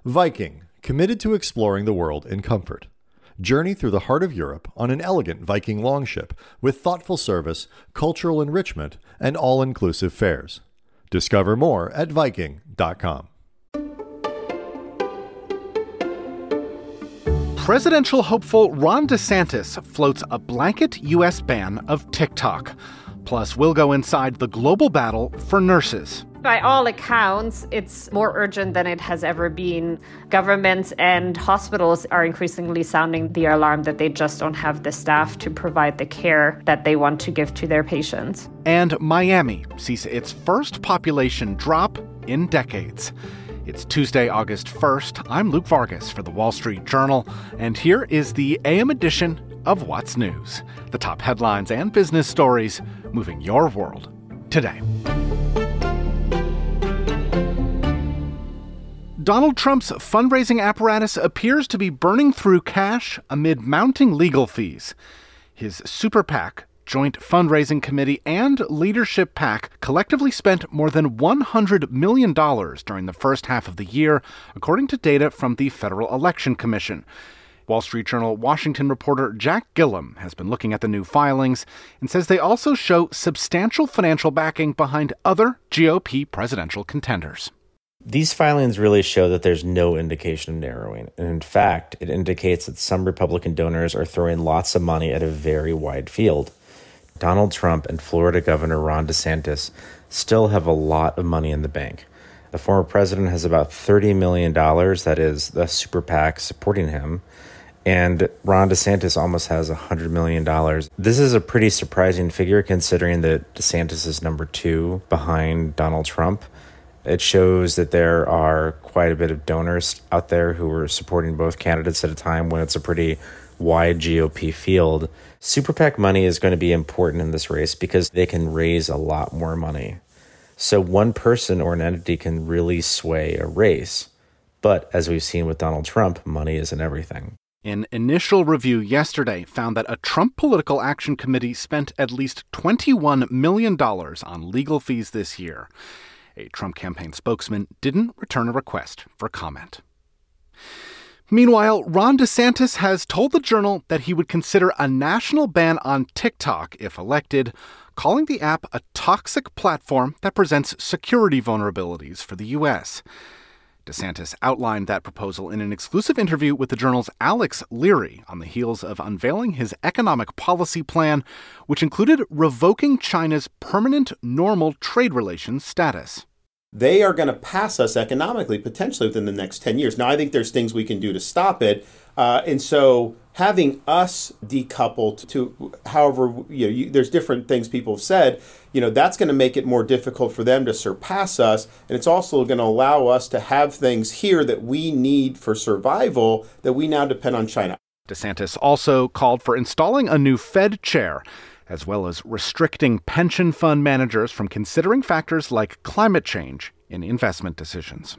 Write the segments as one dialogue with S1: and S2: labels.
S1: Viking, committed to exploring the world in comfort. Journey through the heart of Europe on an elegant Viking longship with thoughtful service, cultural enrichment, and all-inclusive fares. Discover more at Viking.com.
S2: Presidential hopeful Ron DeSantis floats a blanket U.S. ban of TikTok. Plus, we'll go inside the global battle for nurses.
S3: By all accounts, it's more urgent than it has ever been. Governments and hospitals are increasingly sounding the alarm that they just don't have the staff to provide the care that they want to give to their patients.
S2: And Miami sees its first population drop in decades. It's Tuesday, August 1st. I'm Luke Vargas for The Wall Street Journal, and here is the AM edition of What's News, the top headlines and business stories moving your world today. Donald Trump's fundraising apparatus appears to be burning through cash amid mounting legal fees. His super PAC, Joint Fundraising Committee, and Leadership PAC collectively spent more than $100 million during the first half of the year, according to data from the Federal Election Commission. Wall Street Journal Washington reporter Jack Gillum has been looking at the new filings and says they also show substantial financial backing behind other GOP presidential contenders.
S4: These filings really show that there's no indication of narrowing. And in fact, it indicates that some Republican donors are throwing lots of money at a very wide field. Donald Trump and Florida Governor Ron DeSantis still have a lot of money in the bank. The former president has about $30 million, that is, the super PAC supporting him. And Ron DeSantis almost has $100 million. This is a pretty surprising figure considering that DeSantis is number 2 behind Donald Trump. It shows that there are quite a bit of donors out there who are supporting both candidates at a time when it's a pretty wide GOP field. Super PAC money is going to be important in this race because they can raise a lot more money. So one person or an entity can really sway a race. But as we've seen with Donald Trump, money isn't everything.
S2: An initial review yesterday found that a Trump Political Action Committee spent at least $21 million on legal fees this year. A Trump campaign spokesman didn't return a request for comment. Meanwhile, Ron DeSantis has told the Journal that he would consider a national ban on TikTok if elected, calling the app a toxic platform that presents security vulnerabilities for the U.S. DeSantis outlined that proposal in an exclusive interview with the Journal's Alex Leary on the heels of unveiling his economic policy plan, which included revoking China's permanent normal trade relations status.
S5: They are going to pass us economically, potentially within the next 10 years. Now, I think there's things we can do to stop it. And so having us decoupled to however, there's different things people have said, that's going to make it more difficult for them to surpass us. And it's also going to allow us to have things here that we need for survival that we now depend on China.
S2: DeSantis also called for installing a new Fed chair, as well as restricting pension fund managers from considering factors like climate change in investment decisions.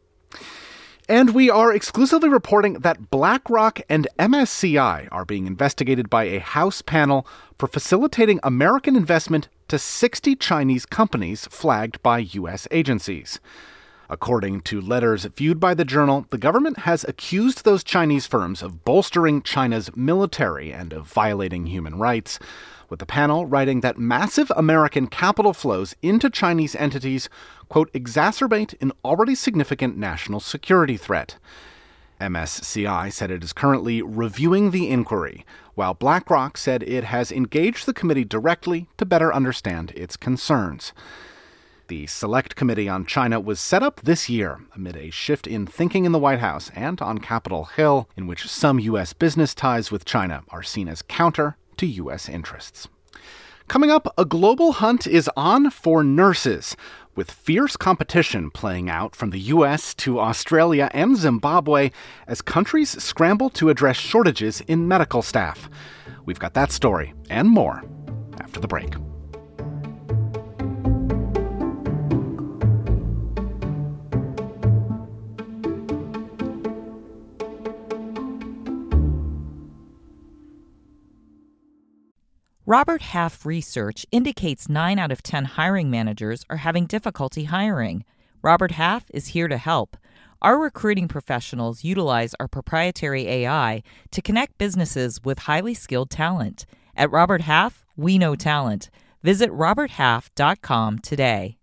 S2: And we are exclusively reporting that BlackRock and MSCI are being investigated by a House panel for facilitating American investment to 60 Chinese companies flagged by U.S. agencies. According to letters viewed by the Journal, the government has accused those Chinese firms of bolstering China's military and of violating human rights, with the panel writing that massive American capital flows into Chinese entities, quote, exacerbate an already significant national security threat. MSCI said it is currently reviewing the inquiry, while BlackRock said it has engaged the committee directly to better understand its concerns. The Select Committee on China was set up this year amid a shift in thinking in the White House and on Capitol Hill, in which some U.S. business ties with China are seen as counter to U.S. interests. Coming up, a global hunt is on for nurses, with fierce competition playing out from the U.S. to Australia and Zimbabwe as countries scramble to address shortages in medical staff. We've got that story and more after the break.
S6: Robert Half research indicates 9 out of 10 hiring managers are having difficulty hiring. Robert Half is here to help. Our recruiting professionals utilize our proprietary AI to connect businesses with highly skilled talent. At Robert Half, we know talent. Visit roberthalf.com today.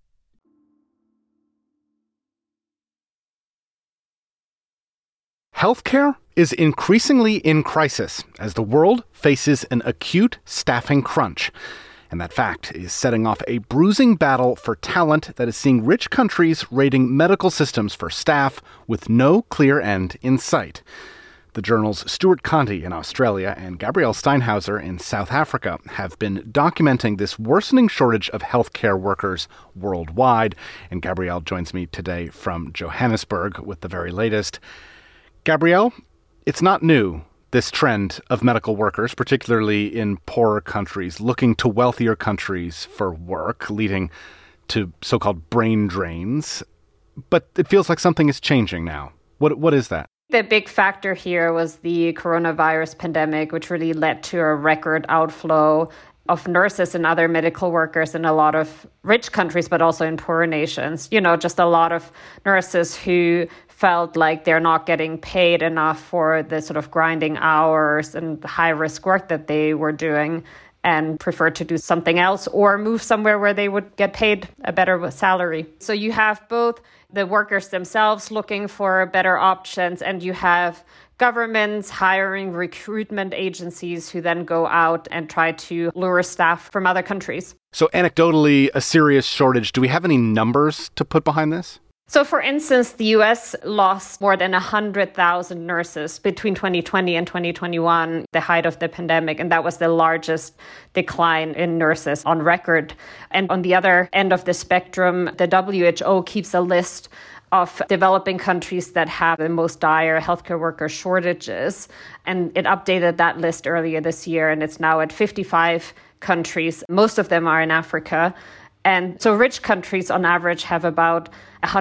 S2: Healthcare is increasingly in crisis as the world faces an acute staffing crunch. And that fact is setting off a bruising battle for talent that is seeing rich countries raiding medical systems for staff with no clear end in sight. The journals Stuart Conti in Australia and Gabrielle Steinhauser in South Africa have been documenting this worsening shortage of healthcare workers worldwide. And Gabrielle joins me today from Johannesburg with the very latest. Gabrielle, it's not new, this trend of medical workers, particularly in poorer countries, looking to wealthier countries for work, leading to so-called brain drains. But it feels like something is changing now. What is that?
S3: The big factor here was the coronavirus pandemic, which really led to a record outflow of nurses and other medical workers in a lot of rich countries, but also in poorer nations. You know, just a lot of nurses who felt like they're not getting paid enough for the sort of grinding hours and high-risk work that they were doing and preferred to do something else or move somewhere where they would get paid a better salary. So you have both the workers themselves looking for better options, and you have governments hiring recruitment agencies who then go out and try to lure staff from other countries.
S2: So anecdotally, a serious shortage. Do we have any numbers to put behind this?
S3: So, for instance, the U.S. lost more than 100,000 nurses between 2020 and 2021, the height of the pandemic, and that was the largest decline in nurses on record. And on the other end of the spectrum, the WHO keeps a list of developing countries that have the most dire healthcare worker shortages. And it updated that list earlier this year, and it's now at 55 countries. Most of them are in Africa. And so rich countries on average have about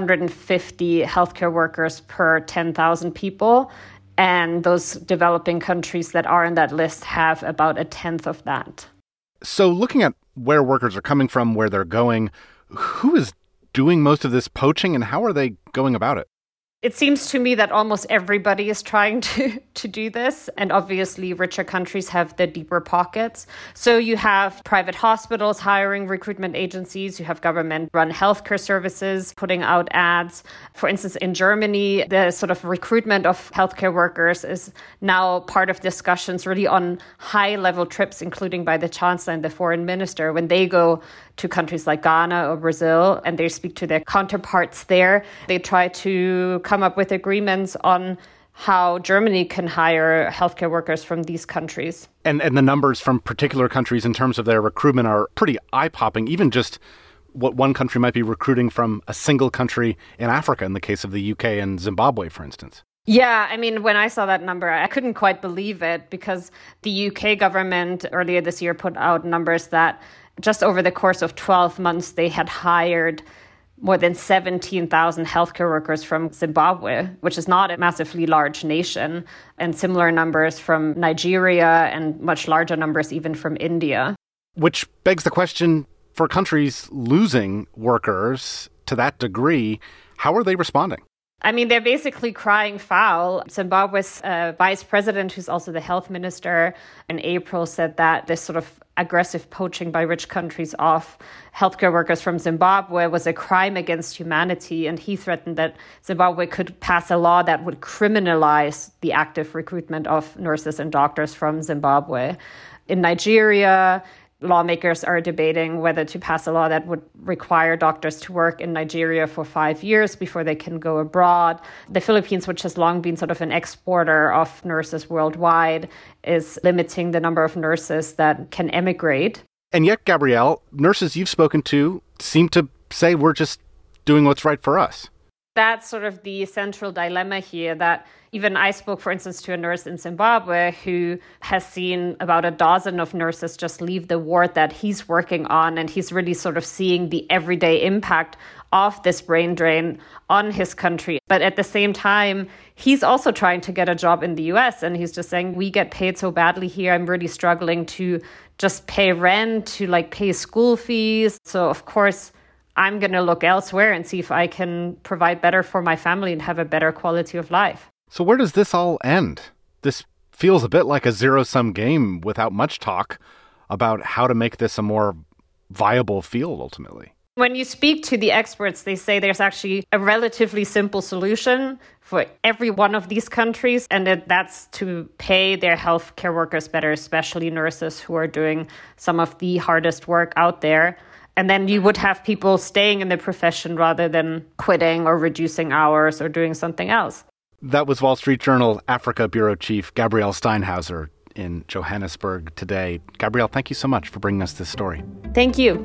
S3: 150 healthcare workers per 10,000 people. And those developing countries that are in that list have about a tenth of that.
S2: So looking at where workers are coming from, where they're going, who is doing most of this poaching and how are they going about it?
S3: It seems to me that almost everybody is trying to do this. And obviously, richer countries have the deeper pockets. So you have private hospitals hiring recruitment agencies. You have government-run healthcare services putting out ads. For instance, in Germany, the sort of recruitment of healthcare workers is now part of discussions really on high-level trips, including by the chancellor and the foreign minister, when they go to countries like Ghana or Brazil and they speak to their counterparts there. They try to come up with agreements on how Germany can hire healthcare workers from these countries.
S2: And the numbers from particular countries in terms of their recruitment are pretty eye-popping, even just what one country might be recruiting from a single country in Africa, in the case of the UK and Zimbabwe, for instance.
S3: Yeah, I mean, when I saw that number, I couldn't quite believe it because the UK government earlier this year put out numbers that just over the course of 12 months, they had hired more than 17,000 healthcare workers from Zimbabwe, which is not a massively large nation, and similar numbers from Nigeria and much larger numbers even from India.
S2: Which begs the question, for countries losing workers to that degree, how are they responding?
S3: I mean, they're basically crying foul. Zimbabwe's vice president, who's also the health minister, in April said that this sort of aggressive poaching by rich countries of healthcare workers from Zimbabwe was a crime against humanity. And he threatened that Zimbabwe could pass a law that would criminalize the active recruitment of nurses and doctors from Zimbabwe. In Nigeria, lawmakers are debating whether to pass a law that would require doctors to work in Nigeria for 5 years before they can go abroad. The Philippines, which has long been sort of an exporter of nurses worldwide, is limiting the number of nurses that can emigrate.
S2: And yet, Gabrielle, nurses you've spoken to seem to say we're just doing what's right for us.
S3: That's sort of the central dilemma here, that even I spoke, for instance, to a nurse in Zimbabwe who has seen about a dozen of nurses just leave the ward that he's working on. And he's really sort of seeing the everyday impact of this brain drain on his country. But at the same time, he's also trying to get a job in the US. And he's just saying, we get paid so badly here. I'm really struggling to just pay rent, to pay school fees. So, of course, I'm going to look elsewhere and see if I can provide better for my family and have a better quality of life.
S2: So where does this all end? This feels a bit like a zero-sum game without much talk about how to make this a more viable field ultimately.
S3: When you speak to the experts, they say there's actually a relatively simple solution for every one of these countries, and that's to pay their healthcare workers better, especially nurses who are doing some of the hardest work out there. And then you would have people staying in the profession rather than quitting or reducing hours or doing something else.
S2: That was Wall Street Journal Africa Bureau Chief Gabrielle Steinhauser in Johannesburg today. Gabrielle, thank you so much for bringing us this story.
S3: Thank you.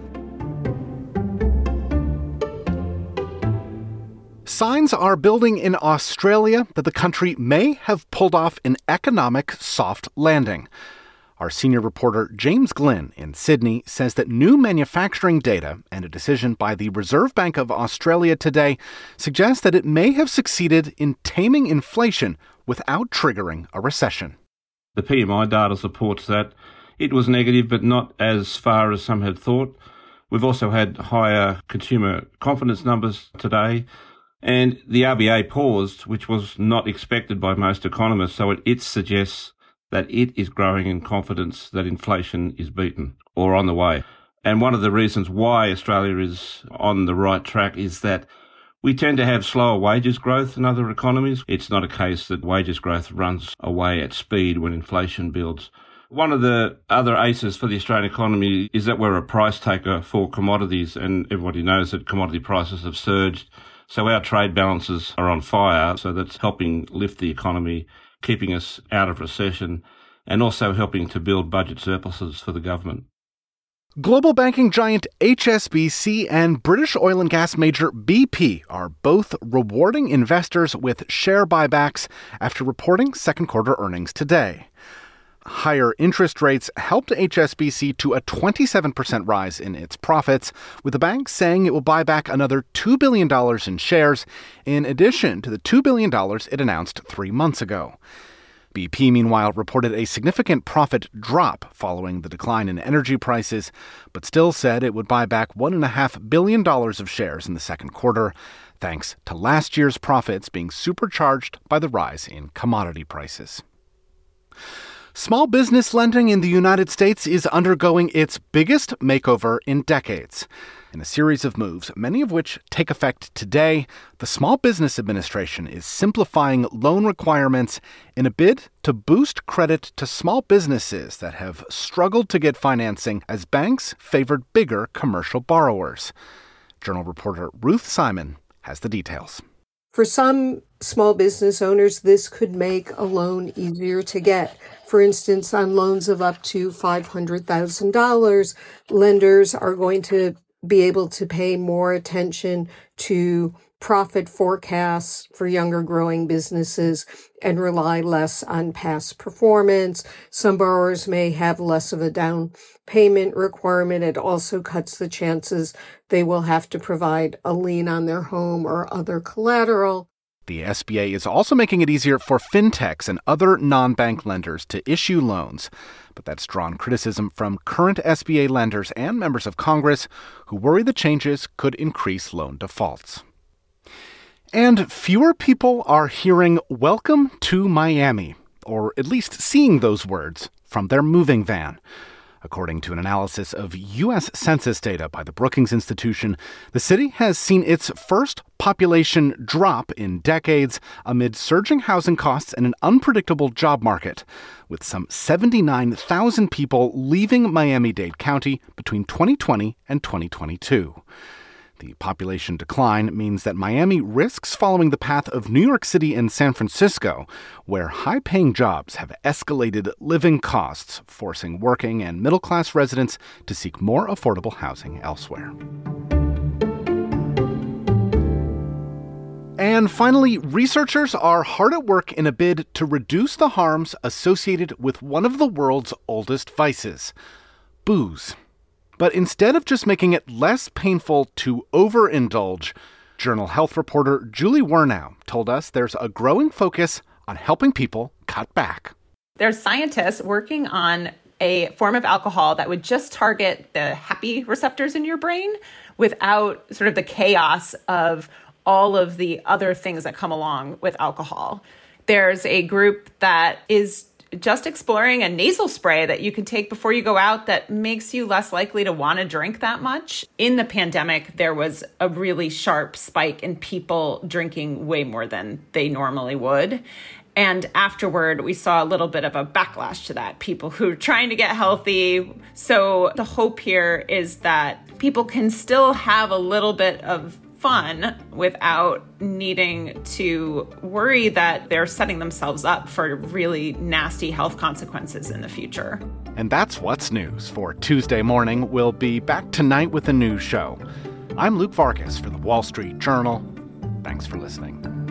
S2: Signs are building in Australia that the country may have pulled off an economic soft landing. Our senior reporter James Glynn in Sydney says that new manufacturing data and a decision by the Reserve Bank of Australia today suggest that it may have succeeded in taming inflation without triggering a recession.
S7: The PMI data supports that. It was negative, but not as far as some had thought. We've also had higher consumer confidence numbers today. And the RBA paused, which was not expected by most economists, so it suggests that it is growing in confidence that inflation is beaten or on the way. And one of the reasons why Australia is on the right track is that we tend to have slower wages growth than other economies. It's not a case that wages growth runs away at speed when inflation builds. One of the other aces for the Australian economy is that we're a price taker for commodities, and everybody knows that commodity prices have surged. So our trade balances are on fire, so that's helping lift the economy, keeping us out of recession, and also helping to build budget surpluses for the government.
S2: Global banking giant HSBC and British oil and gas major BP are both rewarding investors with share buybacks after reporting second quarter earnings today. Higher interest rates helped HSBC to a 27% rise in its profits, with the bank saying it will buy back another $2 billion in shares, in addition to the $2 billion it announced 3 months ago. BP, meanwhile, reported a significant profit drop following the decline in energy prices, but still said it would buy back $1.5 billion of shares in the second quarter, thanks to last year's profits being supercharged by the rise in commodity prices. Small business lending in the United States is undergoing its biggest makeover in decades. In a series of moves, many of which take effect today, the Small Business Administration is simplifying loan requirements in a bid to boost credit to small businesses that have struggled to get financing as banks favored bigger commercial borrowers. Journal reporter Ruth Simon has the details.
S8: For some small business owners, this could make a loan easier to get. For instance, on loans of up to $500,000, lenders are going to be able to pay more attention to profit forecasts for younger growing businesses and rely less on past performance. Some borrowers may have less of a down payment requirement. It also cuts the chances they will have to provide a lien on their home or other collateral.
S2: The SBA is also making it easier for fintechs and other non-bank lenders to issue loans. But that's drawn criticism from current SBA lenders and members of Congress who worry the changes could increase loan defaults. And fewer people are hearing "Welcome to Miami," or at least seeing those words from their moving van. According to an analysis of U.S. Census data by the Brookings Institution, the city has seen its first population drop in decades amid surging housing costs and an unpredictable job market, with some 79,000 people leaving Miami-Dade County between 2020 and 2022. The population decline means that Miami risks following the path of New York City and San Francisco, where high-paying jobs have escalated living costs, forcing working and middle-class residents to seek more affordable housing elsewhere. And finally, researchers are hard at work in a bid to reduce the harms associated with one of the world's oldest vices, booze. But instead of just making it less painful to overindulge, Journal Health reporter Julie Wernau told us there's a growing focus on helping people cut back.
S9: There's scientists working on a form of alcohol that would just target the happy receptors in your brain, without sort of the chaos of all of the other things that come along with alcohol. There's a group that is just exploring a nasal spray that you can take before you go out that makes you less likely to want to drink that much. In the pandemic, there was a really sharp spike in people drinking way more than they normally would. And afterward, we saw a little bit of a backlash to that. People who are trying to get healthy. So the hope here is that people can still have a little bit of fun without needing to worry that they're setting themselves up for really nasty health consequences in the future.
S2: And that's What's News for Tuesday morning. We'll be back tonight with a news show. I'm Luke Vargas for the Wall Street Journal. Thanks for listening.